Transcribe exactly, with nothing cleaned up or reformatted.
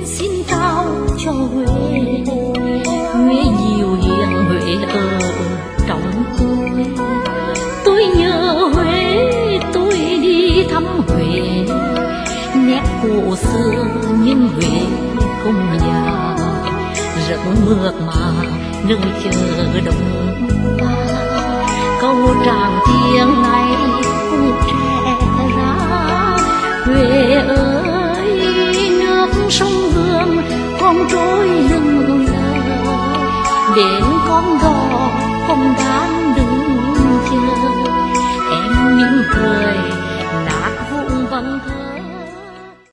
xin trao cho Huế. Huế dịu hiền, Huế ở trong tôi. Tôi nhớ Huế, tôi đi thăm Huế. Nét cổ xưa nhưng Huế cùng nhà, rất mượt mà nơi chờ đông ta. Câu tràng tiếng này cũng trẻ ra, Huế ơi nước sông Hương con trôi lưng lờ. Đến con đò con đang đứng chờ, em mỉm cười nát vụn văng thơ.